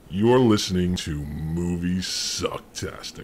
You're listening to Movie Sucktastic.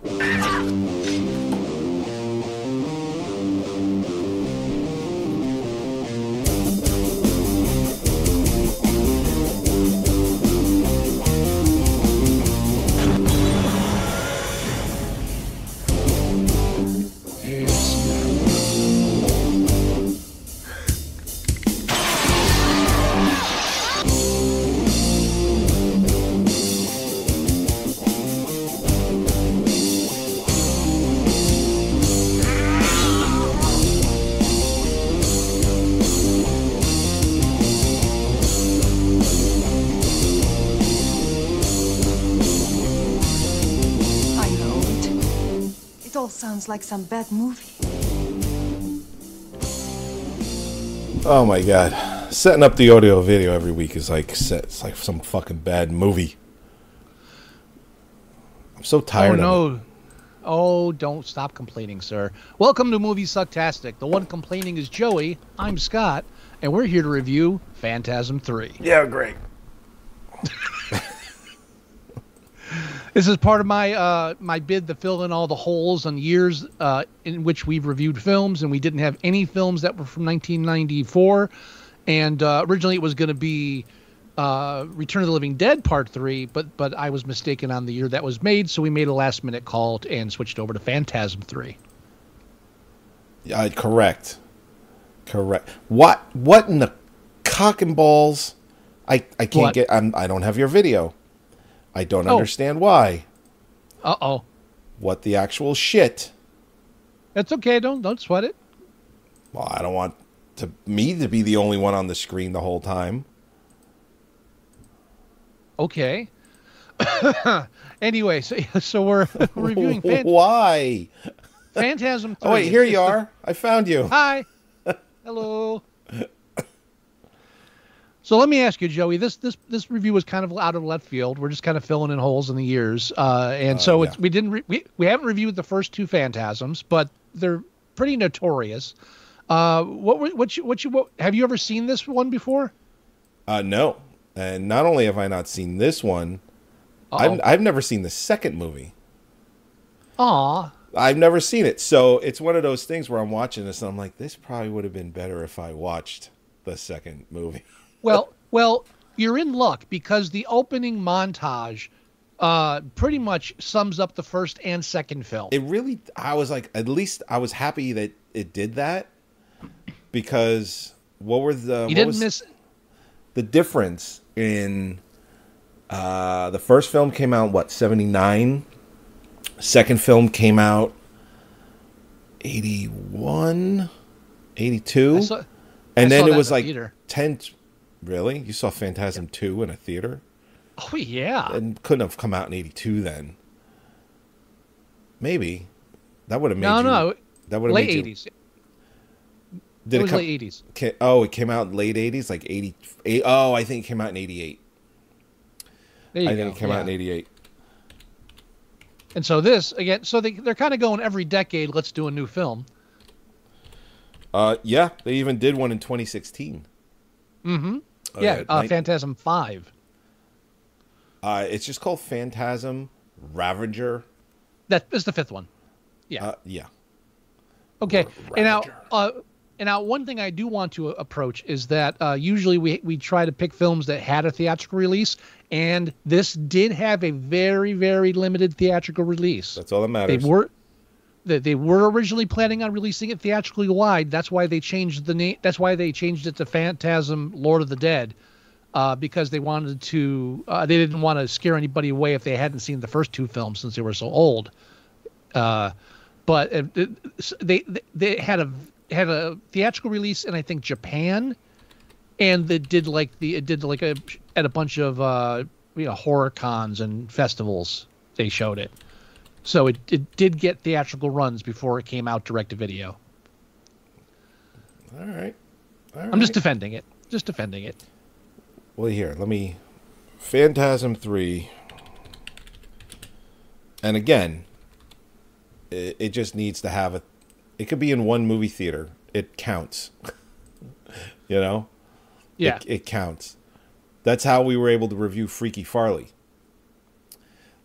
Sounds like some bad movie. Oh my god. Setting up the audio video every week is it's like some fucking bad movie. I'm so tired of it. Oh, don't stop complaining, sir. Welcome to Movie Sucktastic. The one complaining is Joey. I'm Scott, and we're here to review Phantasm 3. Yeah, great. This is part of my my bid to fill in all the holes and years in which we've reviewed films, and we didn't have any films that were from 1994. And originally it was going to be Return of the Living Dead Part 3, but I was mistaken on the year that was made, so we made a last-minute call and switched over to Phantasm 3. Yeah, correct. What in the cock and balls? I can't get. I don't have your video. I don't understand why. Uh-oh. What the actual shit? That's okay. Don't sweat it. Well, I don't want me to be the only one on the screen the whole time. Okay. Anyway, so we're reviewing Why? Phantasm 3. Oh, wait, here you are. I found you. Hi. Hello. So let me ask you, Joey. This review was kind of out of left field. We're just kind of filling in holes in the years, we haven't reviewed the first two Phantasms, but they're pretty notorious. What have you ever seen this one before? No, and not only have I not seen this one, I've never seen the second movie. Aw. I've never seen it, so it's one of those things where I'm watching this and I'm like, this probably would have been better if I watched the second movie. Well, you're in luck because the opening montage pretty much sums up the first and second film. It really, I was like, at least I was happy that it did that, because the difference in the first film came out, 79? Second film came out 81, 82? And then it was like theater. 10... Really? You saw Phantasm 2 in a theater? Oh, yeah. And couldn't have come out in 82 then. Maybe. That would have made No. That would have late made 80s. Did it was late 80s. It came out in late 80s? Like 88? Oh, I think it came out in 88. I think it came out in 88. And so this, again, so they're kind of going every decade, let's do a new film. Yeah, they even did one in 2016. Mm-hmm. Phantasm 5. It's just called Phantasm Ravager. That is the fifth one. Yeah. Yeah. Okay. And now, one thing I do want to approach is that usually we try to pick films that had a theatrical release, and this did have a very, very limited theatrical release. That's all that matters. They were originally planning on releasing it theatrically wide. That's why they changed the name. That's why they changed it to Phantasm Lord of the Dead, because they wanted to. They didn't want to scare anybody away if they hadn't seen the first two films since they were so old. But they had a theatrical release in, I think, Japan, and they did at a bunch of horror cons and festivals. They showed it. So it did get theatrical runs before it came out direct to video. All right. I'm just defending it. Well, here, Phantasm 3. And again, it just needs to have it could be in one movie theater. It counts. You know? Yeah. It counts. That's how we were able to review Freaky Farley.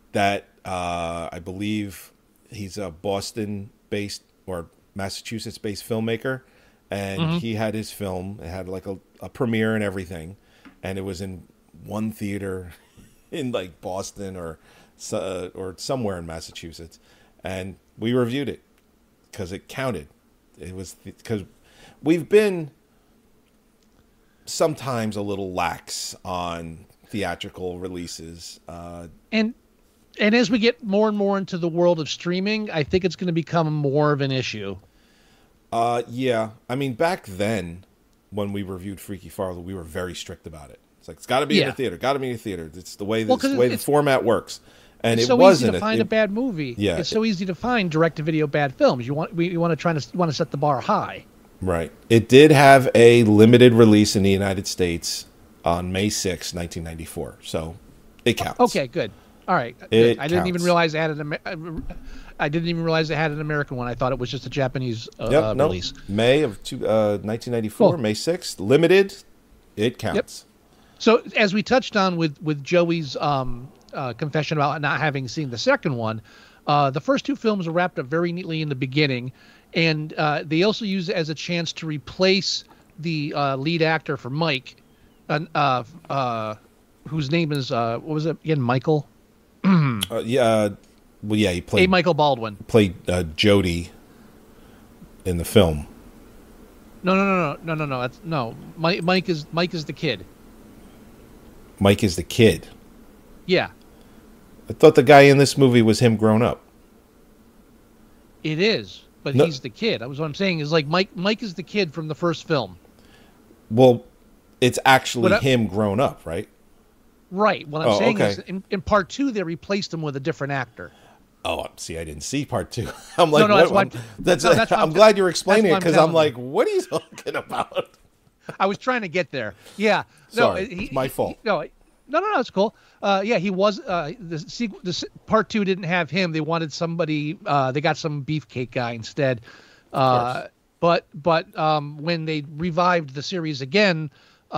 that I believe he's a Boston-based or Massachusetts-based filmmaker, and he had his film. It had like a premiere and everything, and it was in one theater in like Boston or somewhere in Massachusetts, and we reviewed it because it counted. It was because we've been sometimes a little lax on theatrical releases, and as we get more and more into the world of streaming, I think it's going to become more of an issue. Yeah, I mean, back then when we reviewed Freaky Farley, we were very strict about it. It's like it's got to be in the theater, got to be in the theater. It's the way the format works, and it's it so wasn't easy to find a bad movie. Yeah, it's so easy to find direct-to-video bad films. You want to set the bar high. Right. It did have a limited release in the United States on May 6, 1994. So it counts. Okay, good. All right. I didn't even realize it had an American one. I thought it was just a Japanese release. May of 1994, cool. May 6th, limited. It counts. Yep. So as we touched on with Joey's confession about not having seen the second one, the first two films are wrapped up very neatly in the beginning, and they also use it as a chance to replace the lead actor for Mike, whose name is what was it again? Michael. He played Michael Baldwin. Played Jody in the film. No. Mike is the kid. Mike is the kid. Yeah. I thought the guy in this movie was him grown up. It is, but he's the kid. That was what I'm saying. Is like Mike is the kid from the first film. Well, it's actually him grown up, right? Right. What I'm saying is, in part two, they replaced him with a different actor. Oh, see, I didn't see part two. I'm like, I'm glad you're explaining it because I'm like, what are you talking about? I was trying to get there. Yeah. Sorry, it's my fault. No, it's cool. He was the part two didn't have him. They wanted somebody. They got some beefcake guy instead. But when they revived the series again,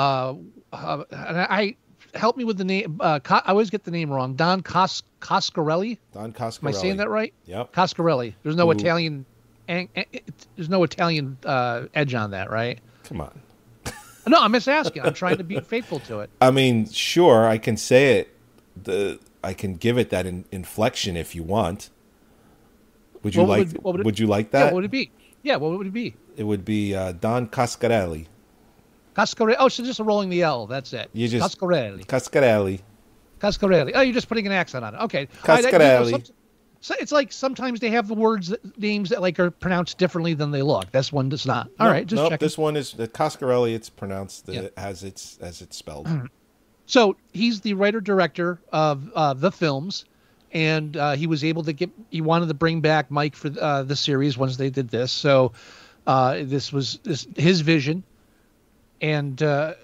help me with the name. I always get the name wrong. Don Coscarelli. Don Coscarelli. Am I saying that right? Yep. Coscarelli. There's no Italian. There's no Italian edge on that, right? Come on. No, I'm just asking. I'm trying to be faithful to it. I mean, sure, I can say it. I can give it that inflection if you want. Would you would you like that? Yeah, what would it be? Yeah, what would it be? It would be Don Coscarelli. Cascarelli. Oh, so just rolling the L. That's it. Cascarelli. Cascarelli. Oh, you're just putting an accent on it. Okay. Cascarelli. So it's like sometimes they have the names that like are pronounced differently than they look. This one does not. All right, just checking. This one is Cascarelli. It's pronounced as it's spelled. So he's the writer-director of the films, and he was able to he wanted to bring back Mike for the series once they did this. So this was his vision, and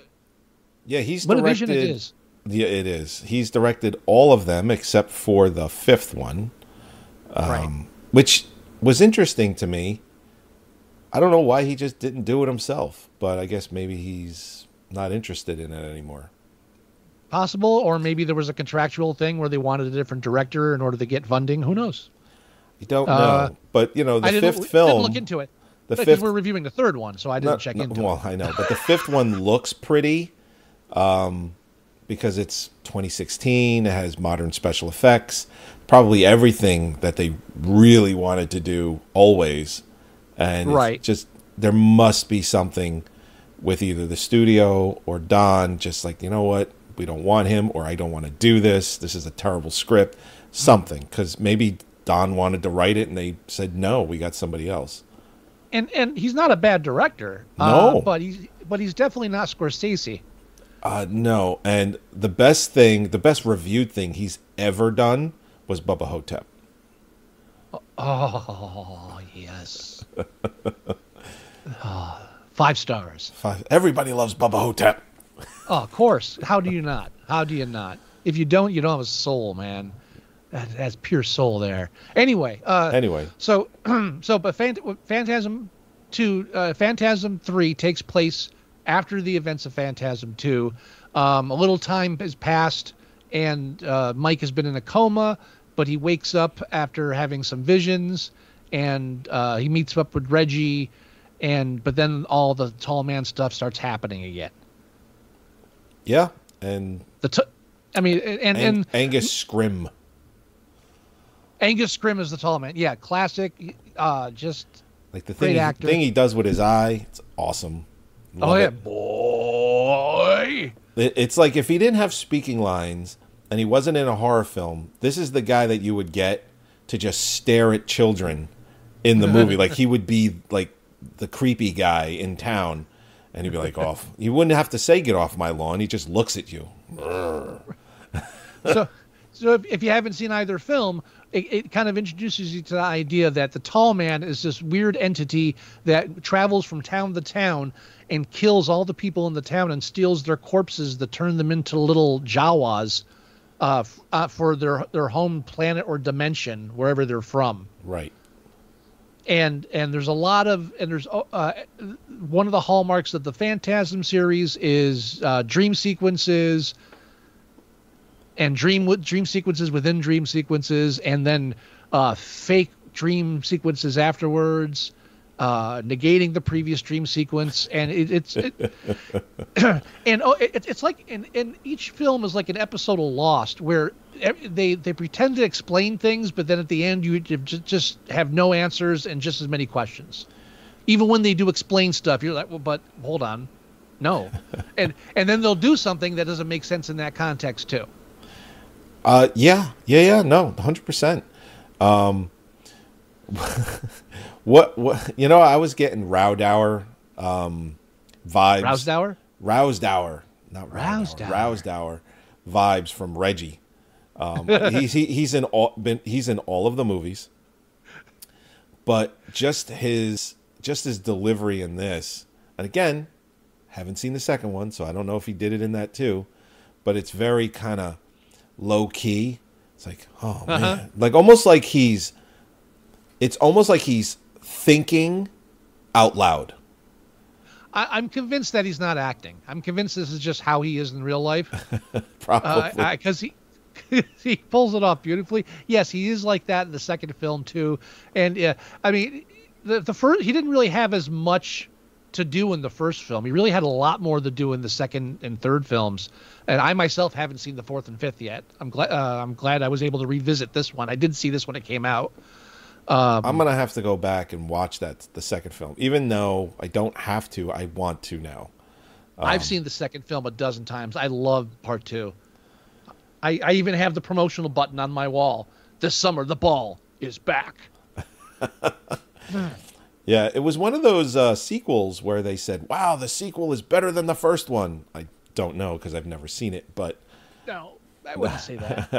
he's what directed. A vision it is. Yeah, it is. He's directed all of them except for the fifth one. Right. Which was interesting to me. I don't know why he just didn't do it himself, but I guess maybe he's not interested in it anymore. Possible, or maybe there was a contractual thing where they wanted a different director in order to get funding. Who knows? You don't know. But, the fifth film... I didn't look into it. Because we're reviewing the third one, so I didn't check into it. Well, I know. But the fifth one looks pretty because it's 2016. It has modern special effects. Probably everything that they really wanted to do always. And it's just there must be something with either the studio or Don, just like, you know what, we don't want him, or I don't want to do this. This is a terrible script. Something, because maybe Don wanted to write it and they said, no, we got somebody else. And he's not a bad director. No. But he's definitely not Scorsese. No. And the best reviewed thing he's ever done was Bubba Hotep. Oh, yes. 5 stars. 5. Everybody loves Bubba Hotep. Oh, of course. How do you not? If you don't, you don't have a soul, man. That has pure soul there. Anyway. So but Phantasm 2, Phantasm 3 takes place after the events of Phantasm 2. A little time has passed, and Mike has been in a coma, but he wakes up after having some visions, and he meets up with Reggie, but then all the tall man stuff starts happening again. Yeah, and and Angus Scrimm. Angus Scrimm is the tall man. Yeah, classic. Just like the great actor. thing he does with his eye, it's awesome. Love it. Boy. It's like if he didn't have speaking lines and he wasn't in a horror film, this is the guy that you would get to just stare at children in the movie. Like he would be like the creepy guy in town, and he'd be like, "Off." You wouldn't have to say "Get off my lawn." He just looks at you. So if you haven't seen either film, it kind of introduces you to the idea that the tall man is this weird entity that travels from town to town and kills all the people in the town and steals their corpses to turn them into little Jawas for their home planet or dimension, wherever they're from. Right. And there's a lot of, and there's one of the hallmarks of the Phantasm series is dream sequences and dream sequences within dream sequences, and then fake dream sequences afterwards, negating the previous dream sequence. And it's like in each film is like an episode of Lost, where they pretend to explain things, but then at the end you just have no answers and just as many questions. Even when they do explain stuff, you're like, well, but hold on, no, and then they'll do something that doesn't make sense in that context too. No, 100%. What I was getting Rowdower vibes. Rousdower, not Rousdower vibes from Reggie. He's in all of the movies, but just his delivery in this, and again, haven't seen the second one, so I don't know if he did it in that too, but it's very kind of low key. It's like, oh man, like almost like he's thinking out loud. I'm convinced that he's not acting. I'm convinced this is just how he is in real life. Probably because he pulls it off beautifully. Yes, he is like that in the second film too. And I mean, the first, he didn't really have as much to do in the first film. He really had a lot more to do in the second and third films. And I myself haven't seen the fourth and fifth yet. I'm glad I was able to revisit this one. I did see this when it came out. I'm gonna have to go back and watch the second film, even though I don't have to. I want to now. I've seen the second film a dozen times. I love part two. I even have the promotional button on my wall. This summer, the ball is back. Yeah, it was one of those sequels where they said, "Wow, the sequel is better than the first one." I don't know because I've never seen it, but no, I wouldn't say that.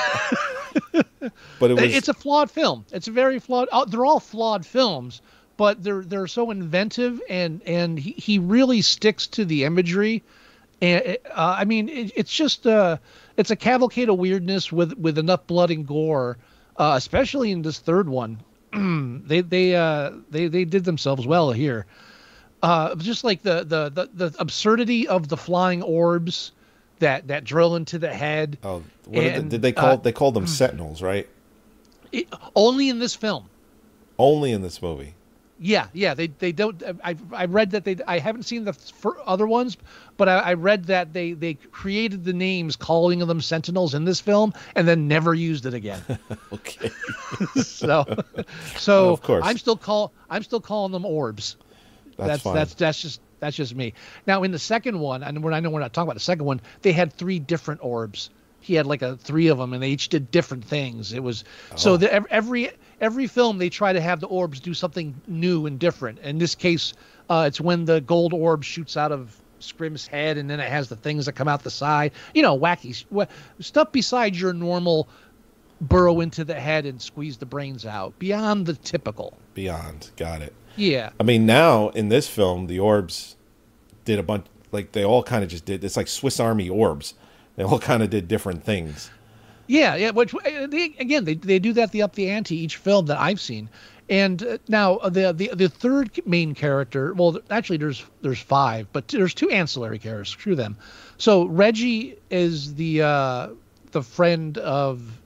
But it's a flawed film. It's a very flawed. They're all flawed films, but they're so inventive, and he really sticks to the imagery. And I mean, it's just it's a cavalcade of weirdness with enough blood and gore, especially in this third one. They did themselves well here. Just like the absurdity of the flying orbs that drill into the head. Oh, did they call? They called them Sentinels, right? Only in this film. Only in this movie. Yeah. They don't. I read that I haven't seen the other ones, but I read that they created the names calling them Sentinels in this film and then never used it again. Okay. so of course I'm still calling them orbs. That's fine. That's just me. Now in the second one, and I know we're not talking about the second one, they had 3 different orbs. He had like 3 of them, and they each did different things. It was so that every film they try to have the orbs do something new and different. In this case, it's when the gold orb shoots out of Scrimm's head, and then it has the things that come out the side. Wacky stuff besides your normal burrow into the head and squeeze the brains out. Beyond the typical. Beyond, got it. Yeah. I mean, now in this film, the orbs did a bunch. Like they all kind of just did. It's like Swiss Army orbs. They all kind of did different things. Yeah. Which they do that. They up the ante each film that I've seen. And now the third main character. Well, actually, there's 5, but there's 2 ancillary characters. Screw them. So Reggie is the friend of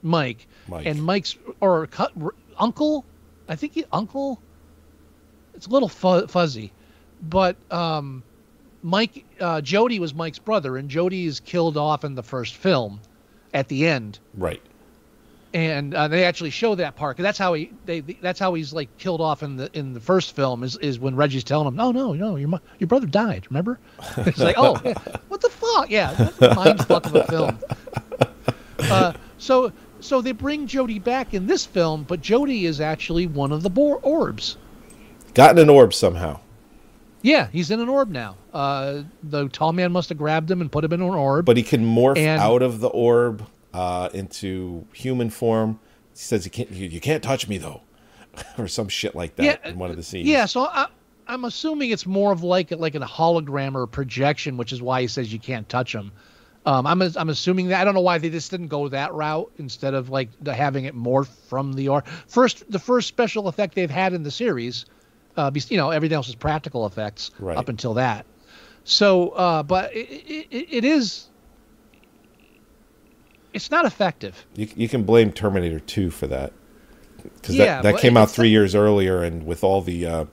Mike. And Mike's uncle, I think uncle. It's a little fuzzy, but Mike Jody was Mike's brother, and Jody is killed off in the first film at the end. Right. And they actually show that part, 'cause that's how that's how he's like killed off in the first film is when Reggie's telling him, no, your brother died, remember? It's like, oh, yeah, what the fuck? Yeah, that's a mind fuck of a film. So they bring Jody back in this film, but Jody is actually one of the orbs. Gotten an orb somehow. Yeah, he's in an orb now. The tall man must have grabbed him and put him in an orb. But he can morph out of the orb into human form. He says you can't touch me though, or some shit like that in one of the scenes. Yeah, so I'm assuming it's more of like a hologram or a projection, which is why he says you can't touch him. I'm assuming that. I don't know why they just didn't go that route instead of like having it morph from the orb. The first special effect they've had in the series. Everything else is practical effects up until that. So, but it is. It's not effective. You can blame Terminator 2 for that, because that came out 3 years earlier, and with all the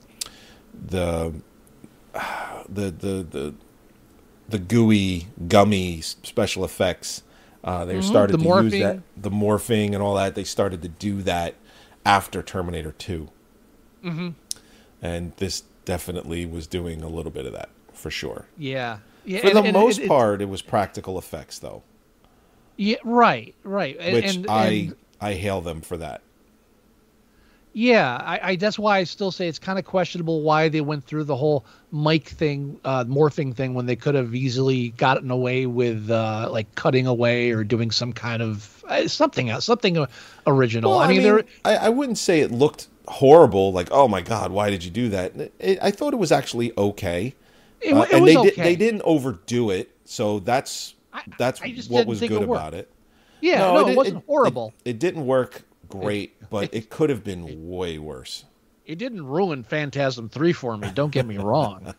gooey, gummy special effects, they started to use that, the morphing and all that. They started to do that after Terminator 2. Mm-hmm. And this definitely was doing a little bit of that, for sure. Yeah. For the most part, it was practical effects, though. Yeah, right. Which I hail them for that. Yeah, I that's why I still say it's kind of questionable why they went through the whole Mike thing, morphing thing, when they could have easily gotten away with like cutting away or doing some kind of something else, something original. Well, I wouldn't say it looked horrible, like, oh my god, why did you do that? I thought it was actually okay. It was okay. They didn't overdo it, so that's what was good about it. Yeah, it wasn't horrible. It didn't work great, but it could have been way worse. It didn't ruin Phantasm 3 for me, don't get me wrong.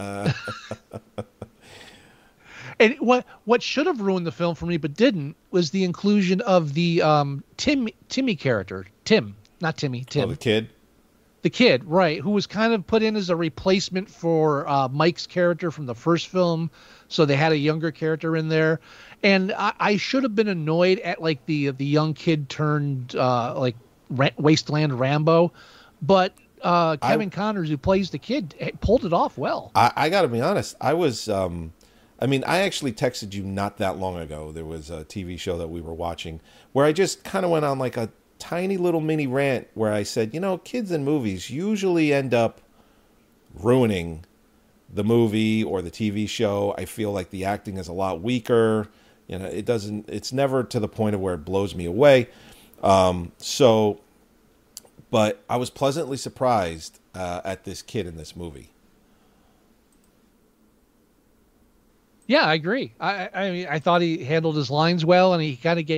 And what should have ruined the film for me but didn't was the inclusion of the Timmy character. Tim. Not Timmy. Tim. Oh, the kid? The kid, right, who was kind of put in as a replacement for Mike's character from the first film. So they had a younger character in there. And I should have been annoyed at like the young kid turned Wasteland Rambo. But Kevin Connors, who plays the kid, pulled it off well. I got to be honest. I was... I actually texted you not that long ago. There was a TV show that we were watching where I just kind of went on like a tiny little mini rant where I said, kids in movies usually end up ruining the movie or the TV show. I feel like the acting is a lot weaker. It's never to the point of where it blows me away. But I was pleasantly surprised at this kid in this movie. Yeah, I agree. I thought he handled his lines well, and he kind of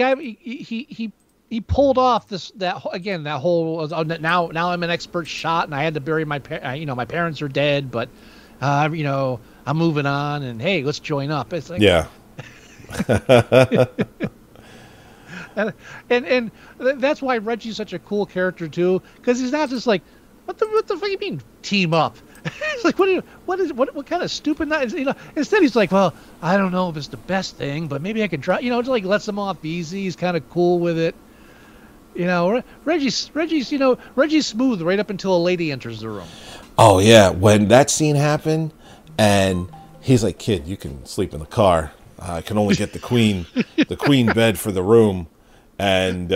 he pulled off that whole now I'm an expert shot, and I had to bury my parents are dead, but I'm moving on, and hey, let's join up. It's like, yeah. and that's why Reggie's such a cool character too, because he's not just like, what the fuck you mean team up? It's like, what kind of stupid, instead he's like, well, I don't know if it's the best thing, but maybe I can try, just like lets him off easy. He's kind of cool with it. Reggie's smooth right up until a lady enters the room. Oh yeah, when that scene happened, and he's like, "Kid, you can sleep in the car. I can only get the queen bed for the room." And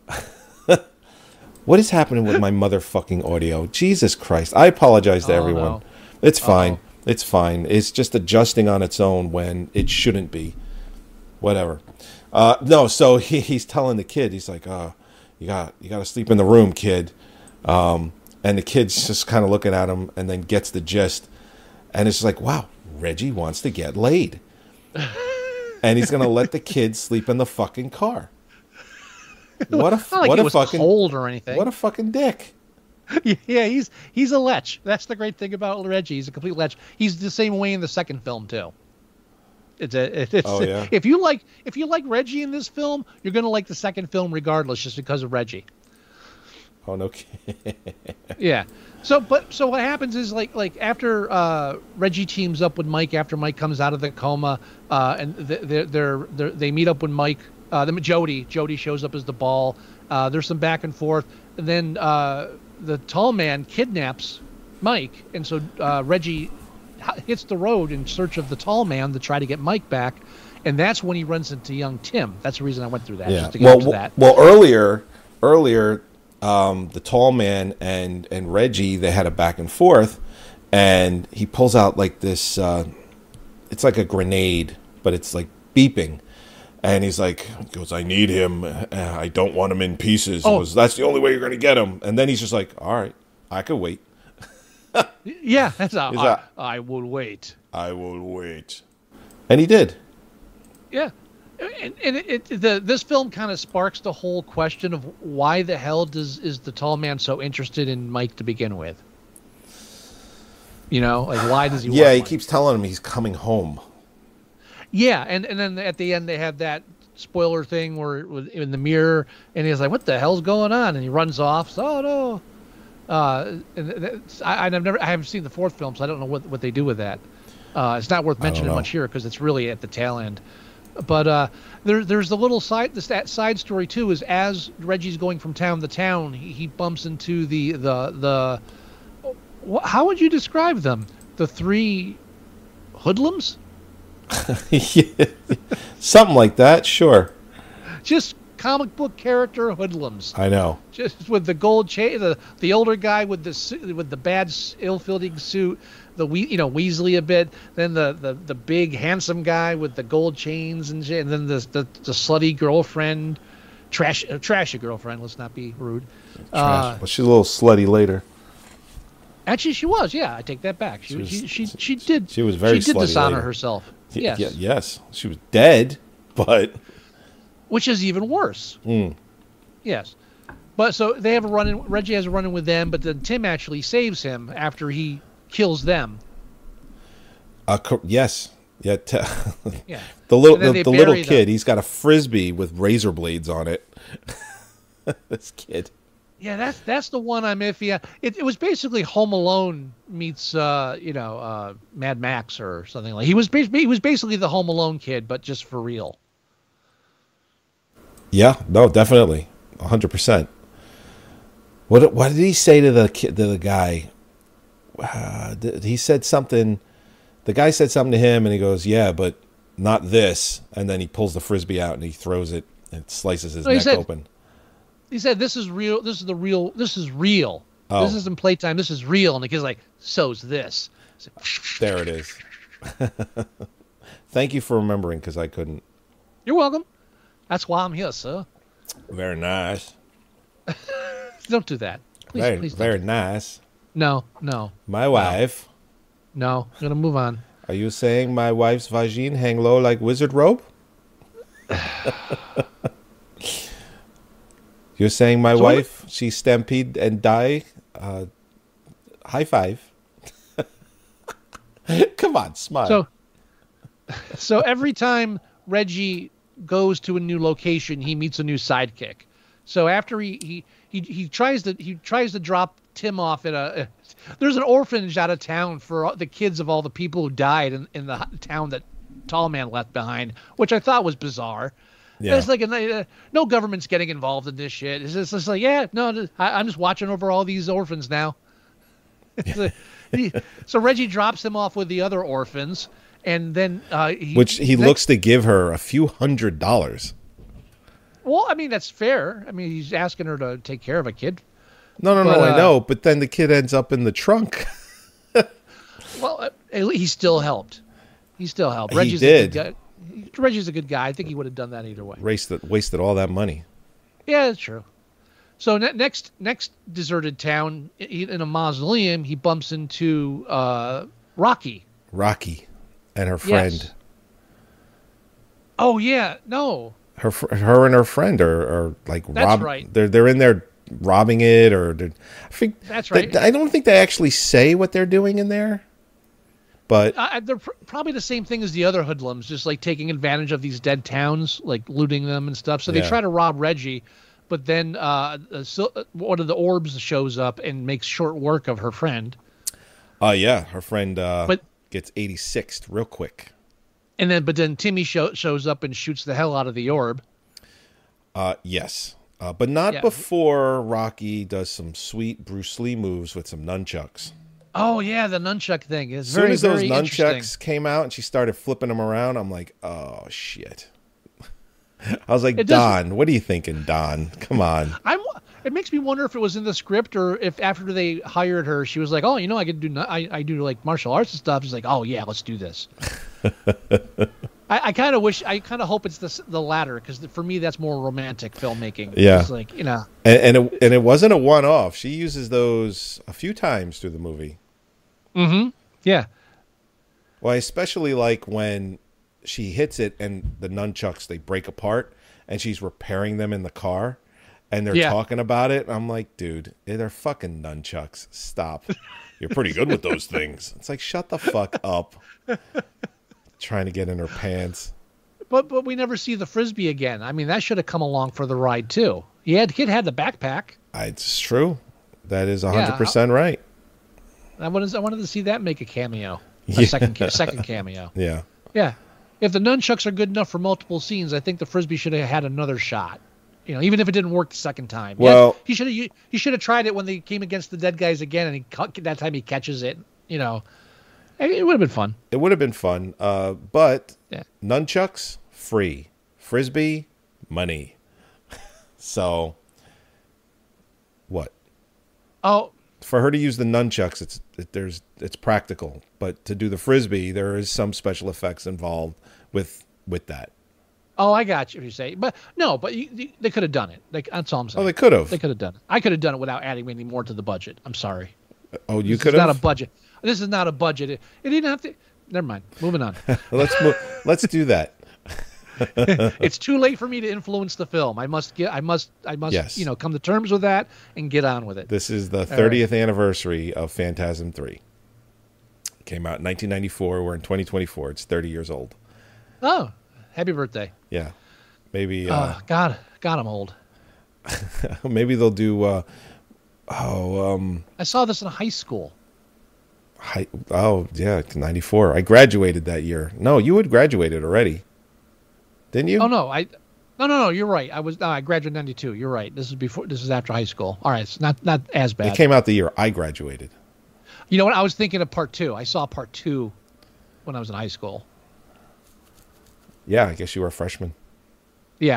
what is happening with my motherfucking audio? Jesus Christ! I apologize to everyone. No. It's fine. It's fine. It's just adjusting on its own when it shouldn't be. Whatever. No, so he's telling the kid, he's like, you got to sleep in the room, kid. And the kid's just kind of looking at him and then gets the gist. And it's like, wow, Reggie wants to get laid. And he's going to let the kid sleep in the fucking car. What a fucking cold or anything. What a fucking dick. Yeah, he's a lech. That's the great thing about Reggie. He's a complete lech. He's the same way in the second film too. It's Oh, yeah? if you like Reggie in this film, you're gonna like the second film regardless, just because of Reggie. Oh, no kidding. Yeah. So what happens is like after Reggie teams up with Mike after Mike comes out of the coma, and they meet up with Mike. Jody shows up as the ball. There's some back and forth, and then the tall man kidnaps Mike, and so Reggie hits the road in search of the tall man to try to get Mike back, and that's when he runs into young Tim. That's the reason I went through that. Yeah. Just to get into that. Well, earlier, the tall man and Reggie, they had a back and forth, and he pulls out like this. It's like a grenade, but it's like beeping. And he's like, he goes, I need him. I don't want him in pieces. He goes, that's the only way you're going to get him. And then he's just like, all right, I could wait. Yeah, I will wait. I will wait. And he did. Yeah. And this film kind of sparks the whole question of why the hell is the tall man so interested in Mike to begin with? You know, like why does he want he Mike? keeps telling him he's coming home. Yeah, and then at the end they have that spoiler thing where in the mirror, and he's like, "What the hell's going on?" And he runs off. So, oh no. I haven't seen the fourth film, so I don't know what they do with that. It's not worth mentioning much here because it's really at the tail end. But there's the little side story too. Is as Reggie's going from town to town, he bumps into the how would you describe them? The three hoodlums. Yeah. Something like that, sure. Just comic book character hoodlums. I know. Just with the gold chain, the older guy with the bad ill-fitting suit, Weasley a bit, then the big handsome guy with the gold chains and then the slutty girlfriend, trashy girlfriend. Let's not be rude. Well, she's a little slutty later. Actually, she was. Yeah, I take that back. She did. She was very. She did slutty dishonor later. herself. Yes. Yes. Yes. She was dead, but which is even worse. Yes. But so they have a run-in. Reggie has a run-in with them, but then Tim actually saves him after he kills them. Yes. Yeah. Yeah. The little kid. them. He's got a frisbee with razor blades on it. This kid. Yeah, that's the one I'm iffy on. It was basically Home Alone meets Mad Max or something like. He was basically the Home Alone kid, but just for real. Yeah, no, definitely, 100%. What did he say to the guy? He said something. The guy said something to him, and he goes, "Yeah, but not this." And then he pulls the frisbee out and he throws it and slices his neck open. He said, "This is real. This is real. Oh. This isn't playtime. This is real." And the kid's like, "So's this." There it is. Thank you for remembering, because I couldn't. You're welcome. That's why I'm here, sir. Very nice. Don't do that. Please very nice. No. My wife. No, I'm gonna move on. Are you saying my wife's vagine hang low like wizard rope? You're saying my wife, she stampede and die? High five. Come on, smile. So every time Reggie goes to a new location, he meets a new sidekick. So after he tries to drop Tim off at there's an orphanage out of town for the kids of all the people who died in the town that Tall Man left behind, which I thought was bizarre. Yeah. It's like no government's getting involved in this shit. It's just like, I'm just watching over all these orphans now. So Reggie drops him off with the other orphans, and then he looks to give her a few $100. Well, I mean, that's fair. I mean, he's asking her to take care of a kid. No, I know, but then the kid ends up in the trunk. Well, he still helped. Reggie's did. A good guy. Reggie's a good guy. I think he would have done that either way. Wasted all that money. Yeah, that's true. So next deserted town, in a mausoleum, he bumps into Rocky. Rocky and her friend. Yes. Oh yeah, no. Her and her friend are like That's right. They're in there robbing it, or I think that's right. I don't think they actually say what they're doing in there. But They're probably the same thing as the other hoodlums, just like taking advantage of these dead towns, like looting them and stuff. So they Yeah. try to rob Reggie, but then one of the orbs shows up and makes short work of her friend. yeah, her friend But gets 86th real quick. but then Timmy shows up and shoots the hell out of the orb. Yes. But not Yeah. before Rocky does some sweet Bruce Lee moves with some nunchucks. Oh yeah, the nunchuck thing is As soon very as those very nunchucks interesting. came out and she started flipping them around, I'm like, oh shit. I was like, It doesn't- Don, what are you thinking, Don? Come on. It makes me wonder if it was in the script or if after they hired her, she was like, "Oh, I can do I do like martial arts and stuff." She's like, "Oh yeah, let's do this." I kind of hope it's the latter because for me that's more romantic filmmaking. Yeah. It's like And it wasn't a one-off. She uses those a few times through the movie. yeah, Well, I especially like when she hits it and the nunchucks, they break apart and she's repairing them in the car and they're Yeah. talking about it. I'm like, dude, they're fucking nunchucks. Stop. You're pretty good with those things. It's like, shut the fuck up. Trying to get in her pants. but we never see the frisbee again. I mean, that should have come along for the ride too. Kid had the backpack. It's true. That is 100% right. I wanted to see that make a cameo, Yeah. a second cameo. Yeah. Yeah. If the nunchucks are good enough for multiple scenes, I think the frisbee should have had another shot. Even if it didn't work the second time. Well- he should have tried it when they came against the dead guys again, and that time he catches it. It would have been fun. It would have been fun. But Yeah. nunchucks, free. Frisbee, money. So, what? Oh, For her to use the nunchucks, it's practical. But to do the frisbee, there is some special effects involved with that. I got you. What you say, but no, but they could have done it. That's all I'm saying. Oh, they could have. They could have done it. I could have done it without adding any more to the budget. I'm sorry. Oh, you This could is not a have. budget. This is not a budget. It didn't have to. Never mind. Moving on. Let's do that. It's too late for me to influence the film. I must Yes. come to terms with that and get on with it. This is the 30th anniversary of Phantasm 3. It came out in 1994. We're in 2024. It's 30 years old. Oh, happy birthday. Yeah. Maybe God, I'm old. maybe they'll do I saw this in high school. oh yeah, 94. I graduated that year. No, you had graduated already. Didn't you? Oh no, no, you're right. I graduated in 92. You're right. This is after high school. All right, it's not as bad. It came out the year I graduated. You know what? I was thinking of part 2. I saw part 2 when I was in high school. Yeah, I guess you were a freshman. Yeah.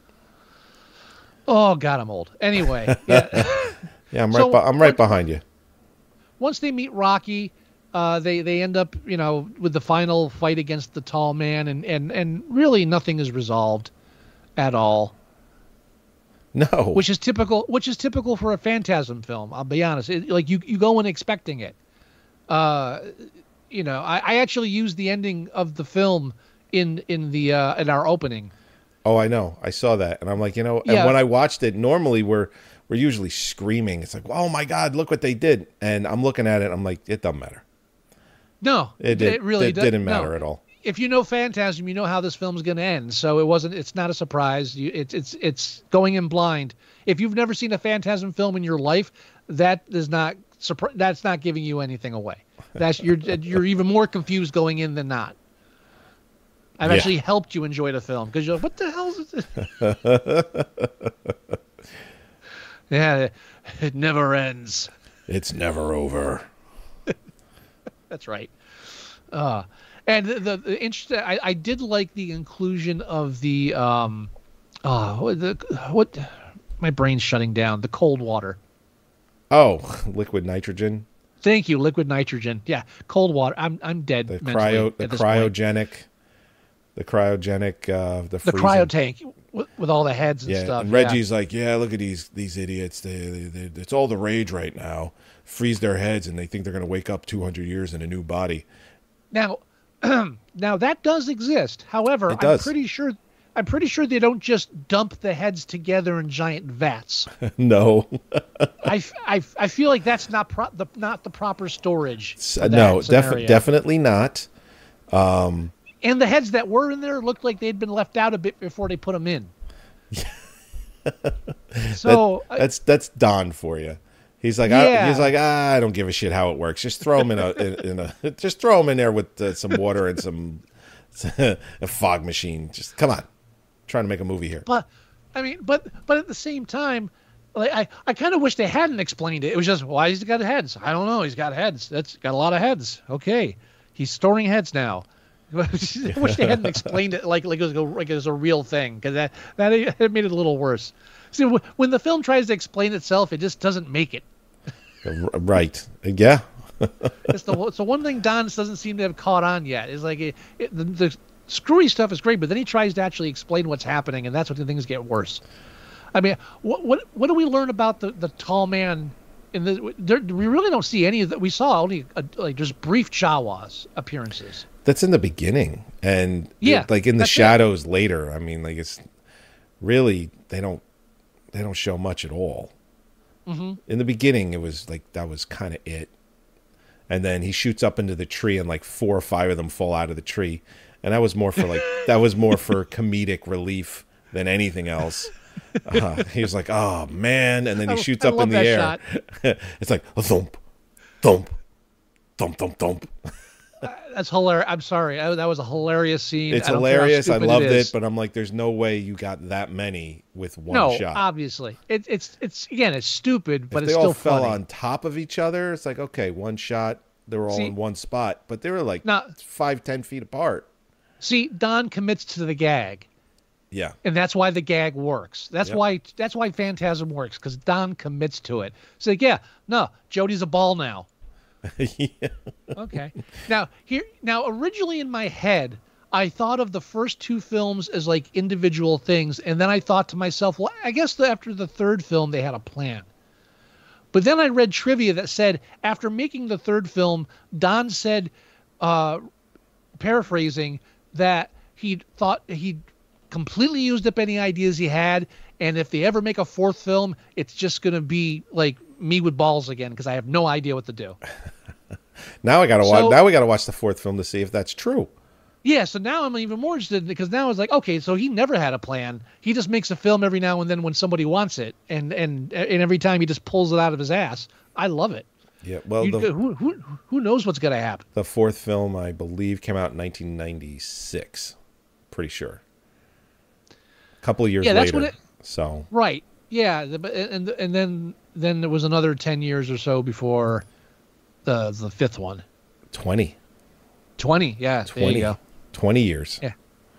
Oh God, I'm old. Anyway, yeah. Yeah, I'm So, right behind you. Once they meet Rocky, they end up, with the final fight against the tall man, and really nothing is resolved at all, No. which is typical for a Phantasm film. I'll be honest. You go in expecting it. I actually used the ending of the film in our opening. Oh, I know. I saw that, and I'm like, and Yeah. when I watched it, normally we're usually screaming. It's like, oh my God, look what they did, and I'm looking at it. I'm like, it doesn't matter. No, It really didn't matter no. at all. If you know Phantasm, you know how this film's going to end. So it's not a surprise. It's going in blind. If you've never seen a Phantasm film in your life, that's not giving you anything away. You're even more confused going in than not. I've Yeah. actually helped you enjoy the film because you're like, what the hell is this? Yeah, it never ends. It's never over. That's right. And the interesting, I did like the inclusion of the what my brain's shutting down. The cold water. Oh, liquid nitrogen, Thank you, liquid nitrogen. Yeah, cold water. I'm dead. the mentally cryo, at the this point. cryogenic, the The freezing. cryo tank with all the heads and Yeah, stuff. and Reggie's like, yeah, look at these idiots. They it's all the rage right now. Freeze their heads, and they think they're going to wake up 200 years in a new body. Now, now that does exist. However, It does. I'm pretty sure I'm pretty sure they don't just dump the heads together in giant vats. No. I feel like that's not the proper storage. For No, that scenario. definitely not. And the heads that were in there looked like they'd been left out a bit before they put them in. So that's Don for you. He's like, I don't give a shit how it works. Just throw him just throw him in there with some water and some a fog machine. Just come on, trying to make a movie here. But I mean, but at the same time, like I kind of wish they hadn't explained it. It was just, why he's got heads? I don't know. He's got heads. That's got a lot of heads. Okay, he's storing heads now. I wish they hadn't explained it like it was a real thing, because that made it a little worse. See, when the film tries to explain itself, it just doesn't make it. Right? Yeah. It's the one thing Don doesn't seem to have caught on yet. Is like the screwy stuff is great, but then he tries to actually explain what's happening, and that's when things get worse. I mean, what do we learn about the tall man? In we really don't see any of that. We saw only like just brief Jawas appearances. That's in the beginning, and like in the shadows later. I mean, like it's really they don't show much at all. Mm-hmm. In the beginning, it was like that was kind of it, and then he shoots up into the tree, and like 4 or 5 of them fall out of the tree, and that was more for comedic relief than anything else. He was like, "Oh man!" And then he shoots up in the air. It's like a thump, thump, thump, thump, thump. That's hilarious. I'm sorry. That was a hilarious scene. It's hilarious. I loved it, but I'm like, there's no way you got that many with one shot. No, obviously. It's again, it's stupid, but it's still funny. They all fell on top of each other. It's like, okay, one shot. They were all in one spot, but they were like 5-10 feet apart. See, Don commits to the gag. Yeah. And that's why the gag works. That's why Phantasm works, because Don commits to it. It's like, Jody's a ball now. Yeah. Okay. Now originally in my head, I thought of the first 2 films as like individual things, and then I thought to myself, well, I guess after the 3rd film they had a plan. But then I read trivia that said after making the 3rd film, Don said, paraphrasing, that he thought he'd completely used up any ideas he had, and if they ever make a 4th film, it's just going to be like me with balls again, because I have no idea what to do. Now I gotta watch. Now we gotta watch the 4th film to see if that's true. Yeah, so now I'm even more interested, because now it's like, okay, so he never had a plan. He just makes a film every now and then when somebody wants it, and every time he just pulls it out of his ass. I love it. Yeah, well, who knows what's gonna happen? The 4th film, I believe, came out in 1996. Pretty sure. A couple of years later. That's what so right. Yeah, and then there was another 10 years or so before the 5th one. 20. 20, yeah. 20. There you go. 20 years. Yeah.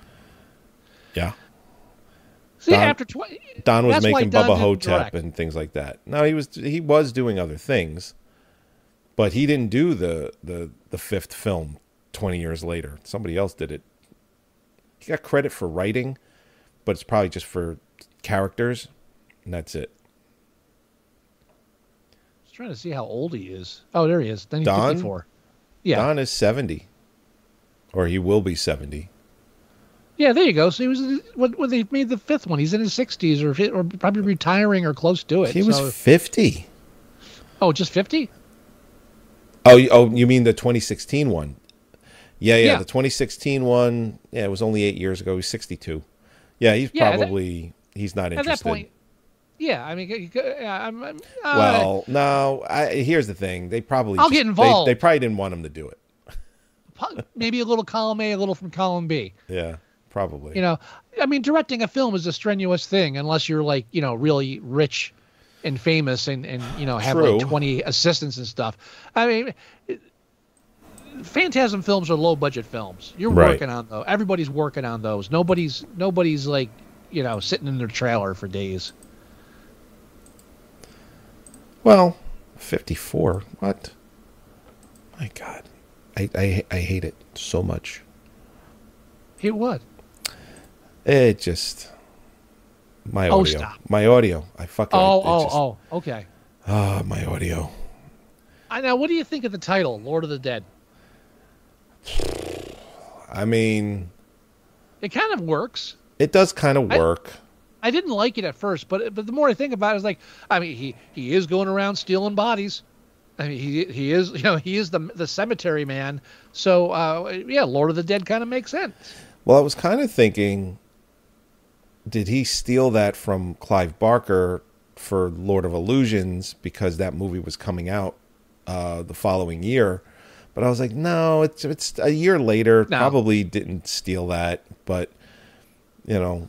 Yeah. See, after 20, Don was making Bubba Hotep and things like that. No, he was doing other things, but he didn't do the 5th film 20 years later. Somebody else did it. He got credit for writing, but it's probably just for characters, and that's it. I was trying to see how old he is. Oh, there he is. Then he's Don? 54. Yeah. Don is 70. Or he will be 70. Yeah, there you go. So he was when they made the 5th one. He's in his 60s or probably retiring or close to it. He was 50. Oh, just 50? Oh, you mean the 2016 one? Yeah. The 2016 one. Yeah, it was only 8 years ago. He's 62. Yeah, he's probably he's not interested. At that point, yeah. I mean, well, no. Here's the thing. They probably get involved. They probably didn't want him to do it. Maybe a little column A, a little from column B. Yeah, probably. You know, I mean, directing a film is a strenuous thing unless you're like, really rich and famous and have like 20 assistants and stuff. I mean, Phantasm films are low budget films. You're working on those. Everybody's working on those. Nobody's like, sitting in their trailer for days. Well, 54. What? My God. I hate it so much. Hate what? It just my audio. Oh, stop. My audio. I fucking okay. My audio. Now, what do you think of the title, Lord of the Dead? I mean, it kind of works. It does kind of work. I didn't like it at first, but the more I think about it, it's like, I mean, he is going around stealing bodies. I mean, he is, he is the cemetery man. So yeah, Lord of the Dead kind of makes sense. Well, I was kind of thinking, did he steal that from Clive Barker for Lord of Illusions because that movie was coming out the following year? But I was like, no, it's a year later. No. Probably didn't steal that, but well,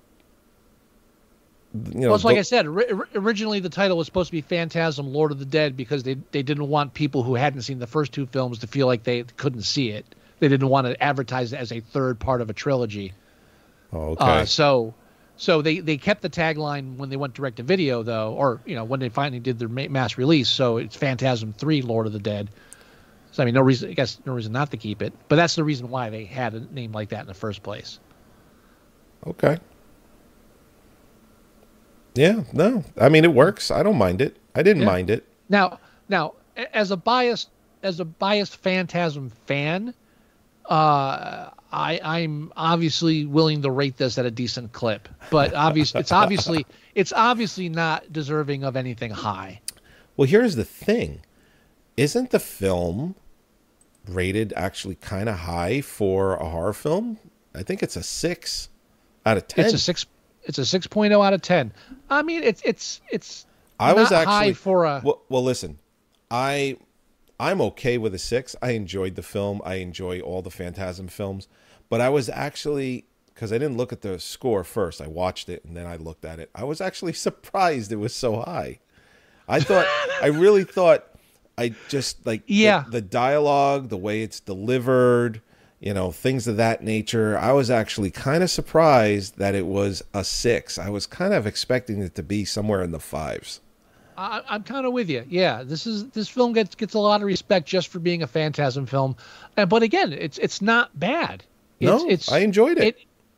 it's like I said, originally the title was supposed to be Phantasm Lord of the Dead because they didn't want people who hadn't seen the first two films to feel like they couldn't see it. They didn't want to advertise it as a third part of a trilogy. Oh, okay. So they kept the tagline when they went direct to video, though, or when they finally did their mass release. So it's Phantasm 3 Lord of the Dead. So I mean, no reason not to keep it, but that's the reason why they had a name like that in the first place. Okay. Yeah, no. I mean, it works. I don't mind it. I didn't mind it. Now, as a biased Phantasm fan, I'm obviously willing to rate this at a decent clip, but it's obviously not deserving of anything high. Well, here's the thing. Isn't the film rated actually kind of high for a horror film? I think it's a 6 out of 10. It's a 6.0 out of 10. I mean, it's I was not actually high for a. Well, listen, I'm okay with a 6. I enjoyed the film. I enjoy all the Phantasm films, but I was actually, because I didn't look at the score first. I watched it and then I looked at it. I was actually surprised it was so high. I really thought, I just like the dialogue, the way it's delivered, things of that nature. I was actually kind of surprised that it was a 6. I was kind of expecting it to be somewhere in the 5s. I'm kind of with you. Yeah, this film gets a lot of respect just for being a Phantasm film, but again, it's not bad. I enjoyed it.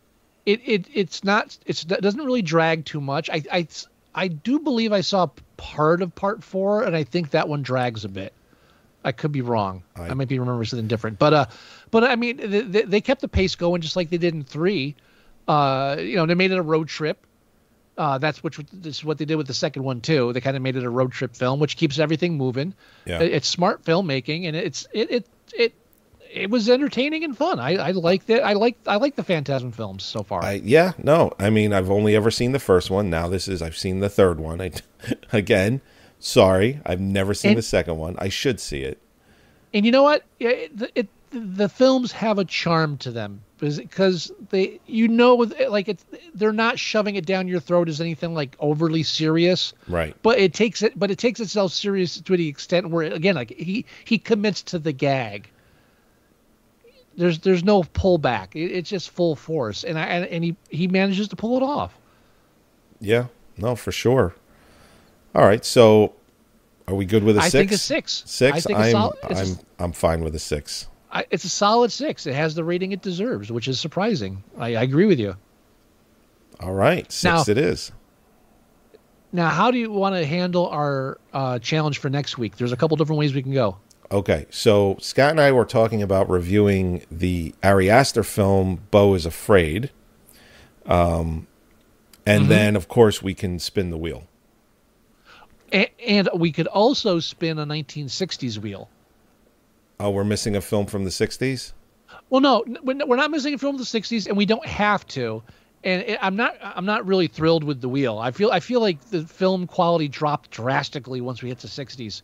It doesn't really drag too much. I do believe I saw part of part 4, and I think that one drags a bit. I could be wrong. I might be remembering something different, but I mean, they kept the pace going just like they did in 3. They made it a road trip. This is what they did with the second one too. They kind of made it a road trip film, which keeps everything moving. Yeah. It's smart filmmaking, and it was entertaining and fun. I liked it. I like the Phantasm films so far. I mean, I've only ever seen the first one. Now I've seen the third one. Again, sorry, I've never seen the second one. I should see it. And you know what? The films have a charm to them because they're not shoving it down your throat as anything like overly serious, right? But it takes itself serious to the extent where, again, like he commits to the gag. There's no pullback. It's just full force, and he manages to pull it off. Yeah, no, for sure. All right, so are we good with a 6? I think a 6. 6. I'm fine with a 6. It's a solid 6. It has the rating it deserves, which is surprising. I agree with you. All right, 6 it is. Now, how do you want to handle our challenge for next week? There's a couple different ways we can go. Okay, so Scott and I were talking about reviewing the Ari Aster film Beau is Afraid. And then, of course, we can spin the wheel. And we could also spin a 1960s wheel. Oh, we're missing a film from the 60s? Well, no, we're not missing a film from the 60s, and we don't have to. And I'm not really thrilled with the wheel. I feel like the film quality dropped drastically once we hit the 60s.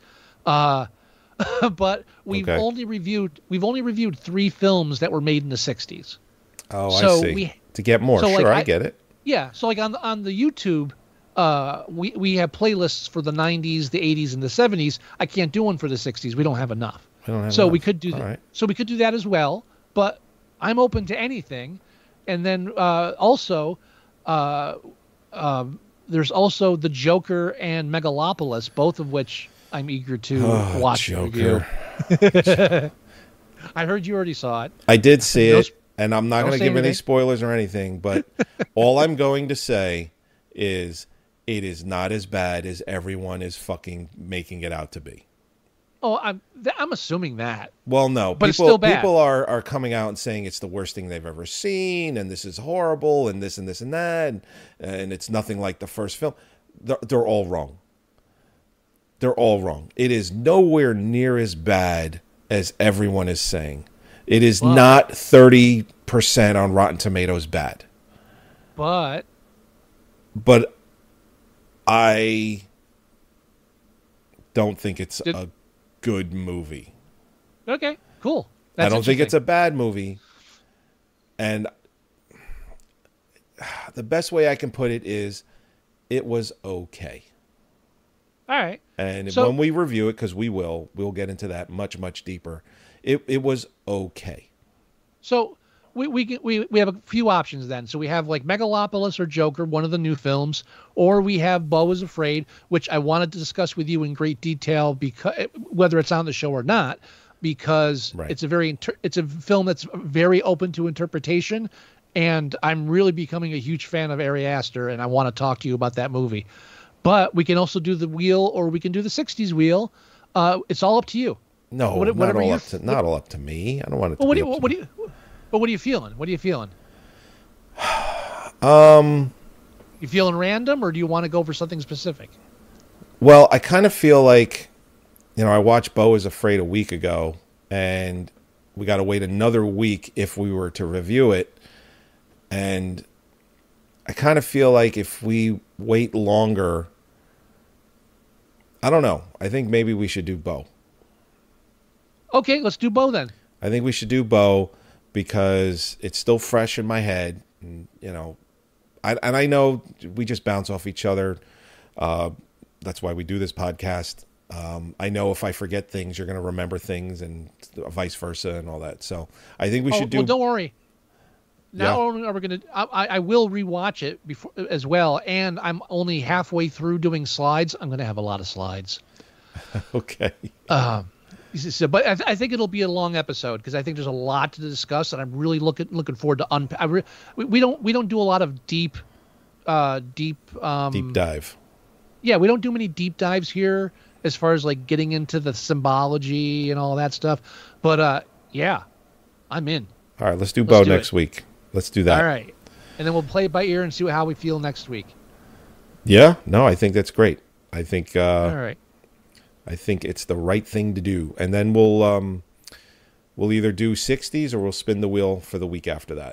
But we've only reviewed 3 films that were made in the 60s. Oh, so I see. To get more, sure, I get it. Yeah, so like on the YouTube, we have playlists for the 90s, the 80s, and the 70s. I can't do one for the 60s. We don't have enough. We could do that. Right. So we could do that as well. But I'm open to anything. And then also, there's also The Joker and Megalopolis, both of which I'm eager to watch. Joker. I heard you already saw it. I did see it, and I'm not going to give any spoilers or anything, but all I'm going to say is it is not as bad as everyone is fucking making it out to be. Oh, I'm assuming that. Well, no, but it's still bad. People are coming out and saying it's the worst thing they've ever seen, and this is horrible, and this and this and that, and it's nothing like the first film. They're all wrong. They're all wrong. It is nowhere near as bad as everyone is saying. It is not 30% on Rotten Tomatoes bad. But I don't think it's a good movie. Okay, cool. I don't think it's a bad movie. And the best way I can put it is it was okay. All right. And when we review it, because we'll get into that much, much deeper. It was okay. So we have a few options then. So we have like Megalopolis or Joker, one of the new films, or we have Beau is Afraid, which I wanted to discuss with you in great detail, because whether it's on the show or not, because it's a film that's very open to interpretation, and I'm really becoming a huge fan of Ari Aster, and I want to talk to you about that movie. But we can also do the wheel, or we can do the 60s wheel. It's all up to you. No, not all up to me. I don't want it to be up to me. But what are you feeling? What are you feeling? You feeling random, or do you want to go for something specific? Well, I kind of feel like, I watched Beau is Afraid a week ago, and we got to wait another week if we were to review it. And I kind of feel like if we wait longer, I don't know. I think maybe we should do Beau. Okay, let's do Beau then. I think we should do Beau because it's still fresh in my head. And, I know we just bounce off each other. That's why we do this podcast. I know if I forget things, you're going to remember things, and vice versa and all that. So I think we should do... Well, don't worry. Not only are we going to... I will rewatch it before as well, and I'm only halfway through doing slides. I'm going to have a lot of slides. Okay. So, but I think it'll be a long episode because I think there's a lot to discuss, and I'm really looking forward to unpack. We don't do a lot of deep dive. Yeah, we don't do many deep dives here as far as like getting into the symbology and all that stuff. But yeah, I'm in. All right, let's do Beau next week. Let's do that. All right, and then we'll play it by ear and see how we feel next week. Yeah, no, I think that's great. I think. All right. I think it's the right thing to do, and then we'll either do 60s or we'll spin the wheel for the week after that.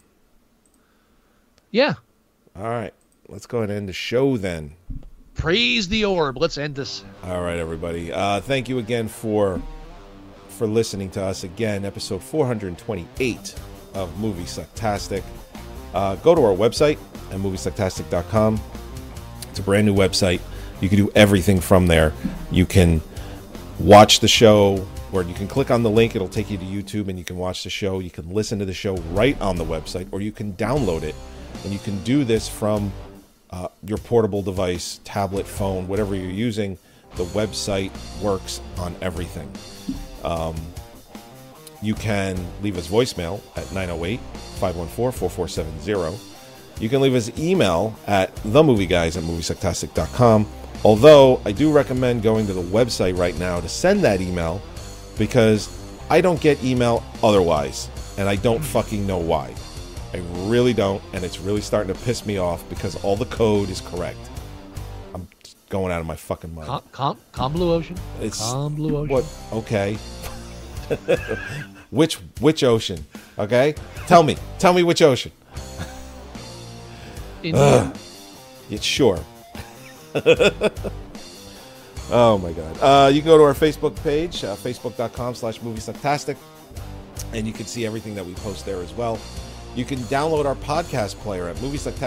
Yeah. All right, let's go ahead and end the show then. Praise the orb. Let's end this. All right, everybody. Thank you again for listening to us again. Episode 428 of Movie Sucktastic. Go to our website at moviesucktastic.com. It's a brand new website. You can do everything from there. You can watch the show, or you can click on the link. It'll take you to YouTube, and you can watch the show. You can listen to the show right on the website, or you can download it. And you can do this from your portable device, tablet, phone, whatever you're using. The website works on everything. You can leave us voicemail at 908-514-4470. You can leave us email at themovieguys@moviesucktastic.com. Although I do recommend going to the website right now to send that email, because I don't get email otherwise, and I don't fucking know why. I really don't, and it's really starting to piss me off because all the code is correct. I'm going out of my fucking mind. Calm Blue Ocean. Calm Blue Ocean. What? Okay. Which ocean? Okay, tell me which ocean. India. It's sure. Oh my god. You can go to our Facebook page, facebook.com/moviesucktastic, and you can see everything that we post there as well. You can download our podcast player at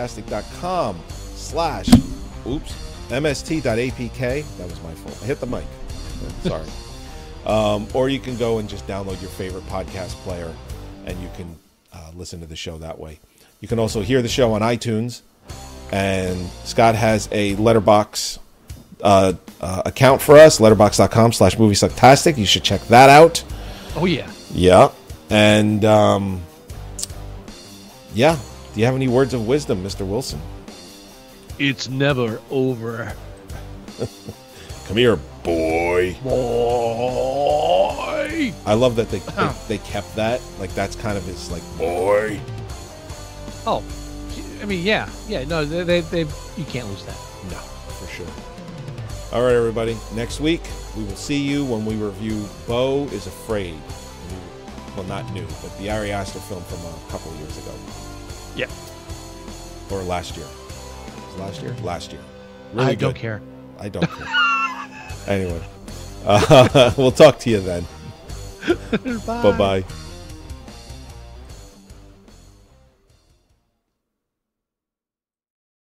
moviesucktastic.com/mst.apk. That was my fault. I hit the mic. Sorry. Or you can go and just download your favorite podcast player, and you can listen to the show that way. You can also hear the show on iTunes, and Scott has a Letterboxd account for us, letterboxd.com/moviesucktastic. You should check that out. Oh, yeah. Yeah. And, yeah. Do you have any words of wisdom, Mr. Wilson? It's never over. Come here, Boy. Boy. I love that they kept that. Like, that's kind of his, like, Boy. Oh, I mean, yeah. No, they you can't lose that. no, for sure. All right, everybody. Next week, we will see you when we review Beau is Afraid. Well, not new, but the Ari Aster film from a couple of years ago. Yeah. Or last year. Was it last year? Last year. I don't care. I don't care. Anyway, we'll talk to you then. Bye. Bye-bye.